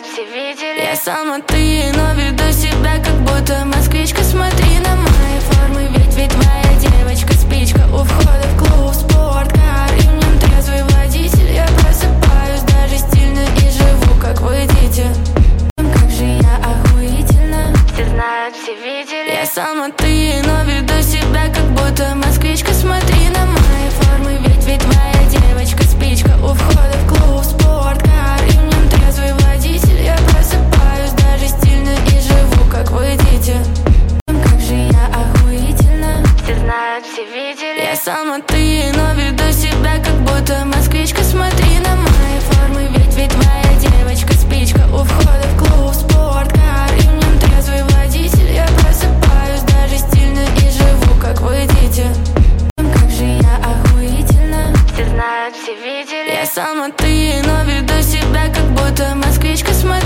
знают, все видели. Я сама ты, но веду себя, как будто москвичка. Смотри на мои формы, ведь твоя девочка спичка. У входа в клуб спорткар, и мне трезвый водитель. Я просыпаюсь даже стильно и живу, как вы, дети. Как же я охуительно. Все знают, все видели. Я сама ты, но веду себя, как будто москвичка. Смотри на мои формы, ведь твоя девочка спичка. У входа в клуб спорткар, и мне трезвый водитель. Я просыпаюсь даже стильно и живу, как вы, дети. Как же я охуительно. Все знают, все видели. Я сама ты, но веду себя, как будто москвичка. Смотри на мои формы, ведь твоя девочка спичка. У входа в клуб спорткар, и мне трезвый водитель. Я просыпаюсь даже стильно и живу, как вы, дети. Как же я охуительно. Все знают, все видели. Я сама ты, но веду себя, как будто москвичка. Смотри